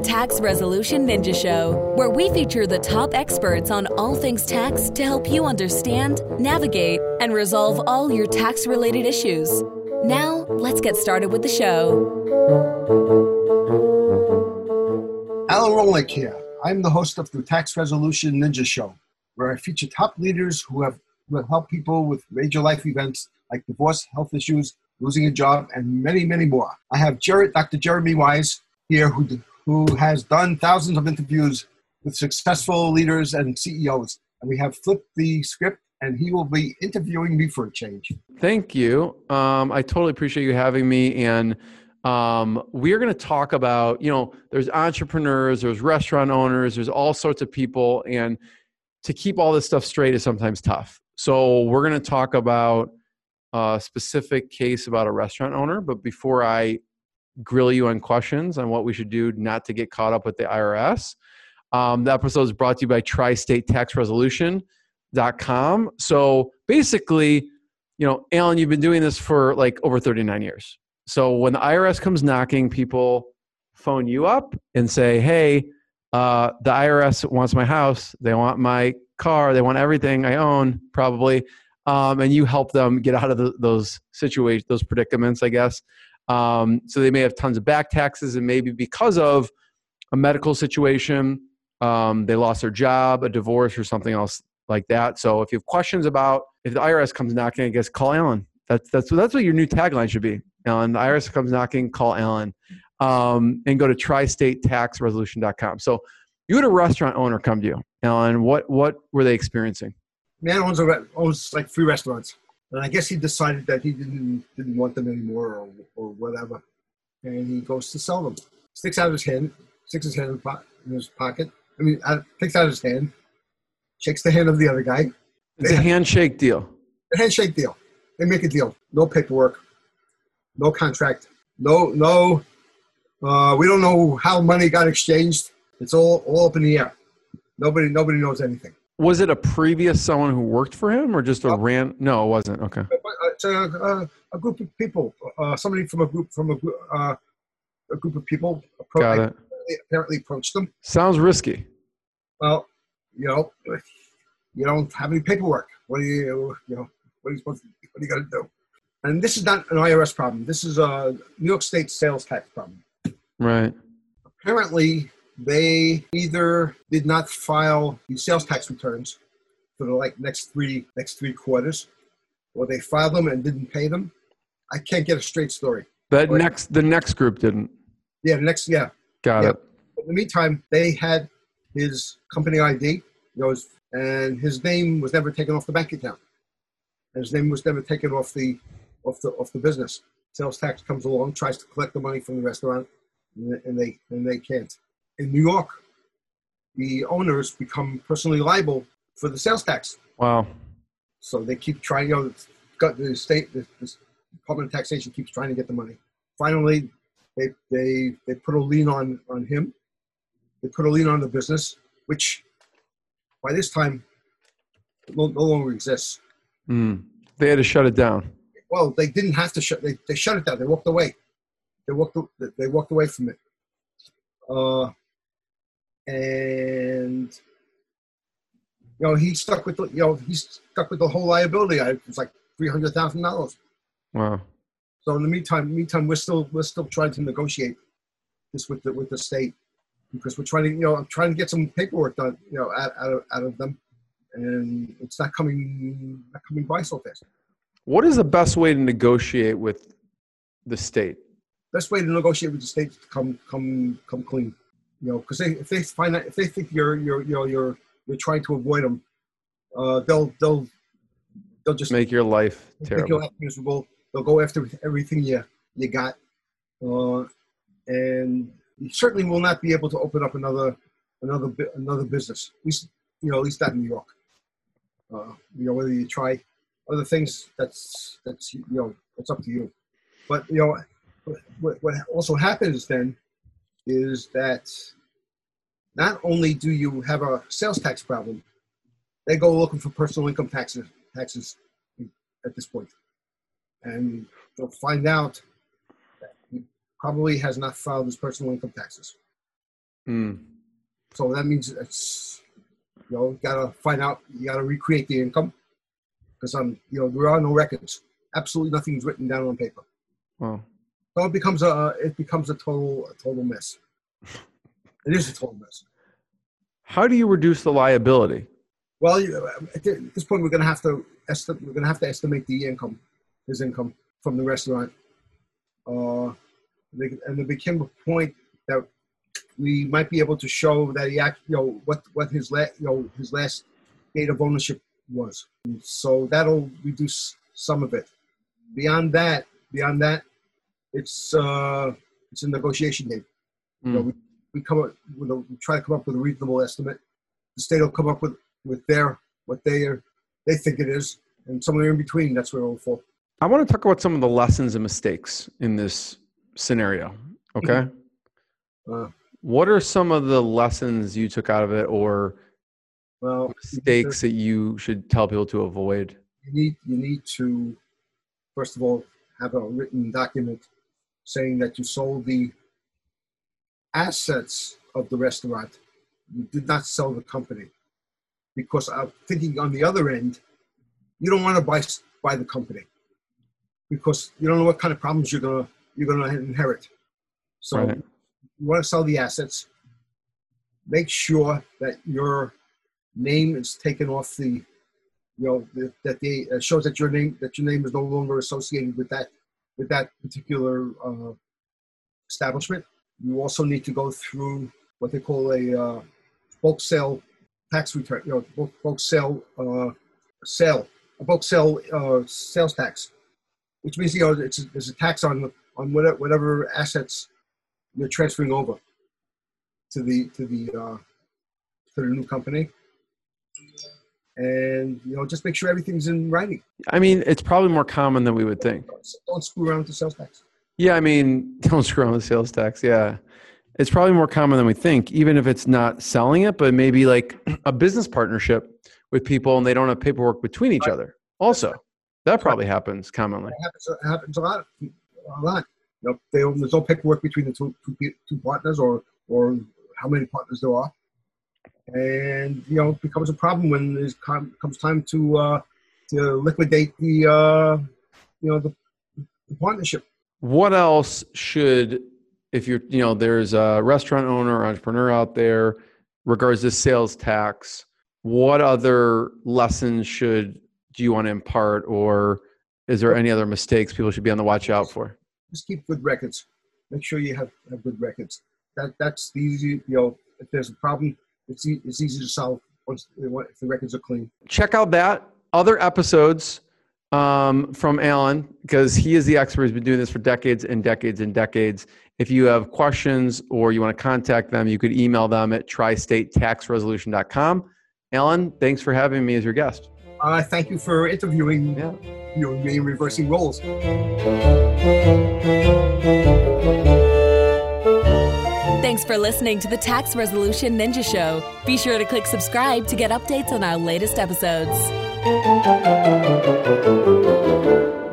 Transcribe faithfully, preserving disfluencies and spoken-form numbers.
Tax Resolution Ninja Show, where we feature the top experts on all things tax to help you understand, navigate, and resolve all your tax-related issues. Now, let's get started with the show. Alan Rolick here. I'm the host of the Tax Resolution Ninja Show, where I feature top leaders who have who have helped people with major life events like divorce, health issues, losing a job, and many, many more. I have Jared, Doctor Jeremy Wise here, who who has done thousands of interviews with successful leaders and C E Os. And we have flipped the script, and he will be interviewing me for a change. Thank you. Um, I totally appreciate you having me. And um, we're going to talk about, you know, there's entrepreneurs, there's restaurant owners, there's all sorts of people. And to keep all this stuff straight is sometimes tough. So we're going to talk about a specific case about a restaurant owner. But before I grill you on questions on what we should do not to get caught up with the I R S. Um, the episode is brought to you by tri state tax resolution dot com. So basically, you know, Alan, you've been doing this for like over thirty-nine years. So when the I R S comes knocking, people phone you up and say, hey, uh, the I R S wants my house. They want my car. They want everything I own, probably. Um, and you help them get out of the, those situations, those predicaments, I guess. Um, so they may have tons of back taxes, and maybe because of a medical situation, um, they lost their job, a divorce, or something else like that. So if you have questions about if the I R S comes knocking, I guess call Alan. That's that's that's what your new tagline should be. Alan, the I R S comes knocking, call Alan, um, and go to tri state tax resolution dot com. So you had a restaurant owner come to you, Alan. What what were they experiencing? Man owns a, owns like three restaurants. And I guess he decided that he didn't didn't want them anymore, or, or whatever. And he goes to sell them. Sticks out his hand, sticks his hand in, po- in his pocket. I mean, out, takes out his hand, shakes the hand of the other guy. It's they a handshake deal. A handshake deal. They make a deal. No paperwork, no contract, no no. Uh, we don't know how money got exchanged. It's all all up in the air. Nobody nobody knows anything. Was it a previous someone who worked for him, or just a no. ran? No, it wasn't. Okay. It's a, a, a group of people. Uh, somebody from a group from a, uh, a group of people. Appro- Got it. Apparently, apparently approached them. Sounds risky. Well, you know, you don't have any paperwork. What do you, you know, what are you supposed to? What are you going to do? And this is not an I R S problem. This is a New York State sales tax problem. Right. Apparently, they either did not file the sales tax returns for the like next three next three quarters, or they filed them and didn't pay them. I can't get a straight story. That But, next, the next group didn't. yeah, the next, yeah. Got yeah. it. In the meantime, they had his company I D, you know, and his name was never taken off the bank account. And his name was never taken off the off the off the business. Sales tax comes along, tries to collect the money from the restaurant, and they and they can't. In New York, the owners become personally liable for the sales tax. Wow. So they keep trying, you know, got the state, the, the Department of Taxation keeps trying to get the money. Finally, they they they put a lien on, on him. They put a lien on the business, which by this time no, no longer exists. Mm. They had to shut it down. Well, they didn't have to shut. They they shut it down. They walked away. They walked. They walked away from it. Uh, and you know, he stuck with the, you know, he's stuck with the whole liability. I, it's like three hundred thousand dollars. Wow. So in the meantime, meantime, we're still we're still trying to negotiate this with the with the state, because we're trying to, you know, I'm trying to get some paperwork done, you know, out, out of out of them, and it's not coming not coming by so fast. What is the best way to negotiate with the state? Best way to negotiate with the state is to come come come clean, you know, because they, if they find out, if they think you're you're you know you're you're trying to avoid them, uh, they'll they'll they'll just make your life terrible. Make your life miserable. They'll go after everything you you got, uh, and you certainly will not be able to open up another another another business. At least, you know, at least not in New York. Uh, you know, whether you try other things, that's that's you know, it's up to you. But you know, what what also happens then is that not only do you have a sales tax problem, they go looking for personal income taxes taxes at this point. And they'll find out that he probably has not filed his personal income taxes. Mm. So that means it's, you know, you gotta find out, you gotta recreate the income because um, you know, there are no records. Absolutely nothing's written down on paper. Wow. So it becomes a it becomes a total a total mess. It is a total mess. How do you reduce the liability? Well, at this point, we're going to have to estimate. We're going to have to estimate the income, his income from the restaurant. Uh, and there became a point that we might be able to show that he, act, you know, what what his last, you know, his last date of ownership was. And so that'll reduce some of it. Beyond that, beyond that, it's uh, it's a negotiation game. Mm. You know, we, we come up with a, we try to come up with a reasonable estimate. The state will come up with. with their what they are they think it is, and somewhere in between, that's where it'll fall. I want to talk about some of the lessons and mistakes in this scenario. Okay. Uh, what are some of the lessons you took out of it, or well, mistakes that you should tell people to avoid? You need you need to first of all have a written document saying that you sold the assets of the restaurant. You did not sell the company. Because I'm thinking on the other end, you don't want to buy buy the company because you don't know what kind of problems you're gonna you're gonna inherit. So right. You want to sell the assets. Make sure that your name is taken off the, you know, the, that they uh, shows that your name that your name is no longer associated with that with that particular uh, establishment. You also need to go through what they call a uh, bulk sale. Tax return, you know, bulk, bulk sale, uh, sale, a bulk sale, uh, sales tax, which means, you know, it's a, it's a tax on on whatever, whatever assets you're transferring over to the to the uh, to the new company, and you know, just make sure everything's in writing. I mean, it's probably more common than we would think. Don't screw around with the sales tax. Yeah, I mean, don't screw around with the sales tax. Yeah. It's probably more common than we think, even if it's not selling it, but maybe like a business partnership with people and they don't have paperwork between each other. Also, that probably happens commonly. It happens, it happens a lot. A lot. You know, they, there's no paperwork between the two, two, two partners or, or how many partners there are. And, you know, it becomes a problem when it comes time to uh, to liquidate the, uh, you know, the, the partnership. What else should... If you're, you know, there's a restaurant owner or entrepreneur out there, regards to sales tax, what other lessons should do you want to impart, or is there any other mistakes people should be on the watch out for? Just keep good records. Make sure you have, have good records. That that's the easy. You know, if there's a problem, it's e- it's easy to solve once if the records are clean. Check out that other episodes um, from Alan, because he is the expert. He's been doing this for decades and decades and decades. If you have questions or you want to contact them, you could email them at tri state tax resolution dot com. Alan, thanks for having me as your guest. Uh, thank you for interviewing yeah. you know, me and reversing roles. Thanks for listening to the Tax Resolution Ninja Show. Be sure to click subscribe to get updates on our latest episodes.